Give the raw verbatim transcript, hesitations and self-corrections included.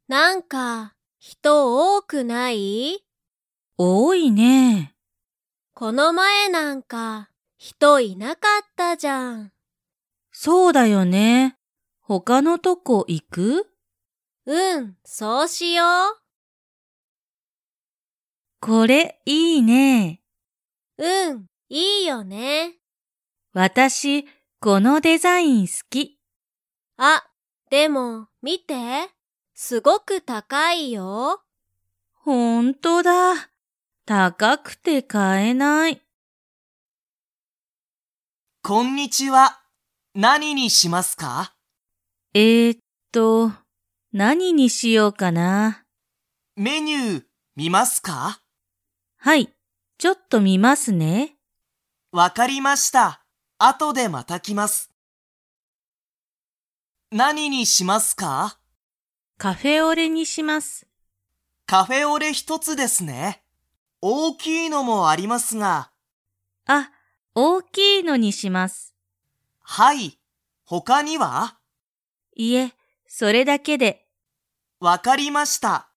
なんか、人多くない？ 多いね。 この前なんか、人いなかったじゃん。 そうだよね。他のとこ行く？ うん、そうしよう。 これいいね。 うん、いいよね。 私、このデザイン好き。 あ、でも、見て。すごく高いよ。 ほんとだ。高くて買えない。 こんにちは。何にしますか？ えーっと、何にしようかな。 メニュー見ますか？ はい、ちょっと見ますね。 わかりました。後でまた来ます。何にしますか？ カフェオレにします。 カフェオレ一つですね。大きいのもありますが。 あ、大きいのにします。 はい。他には？ いえ、それだけで。 わかりました。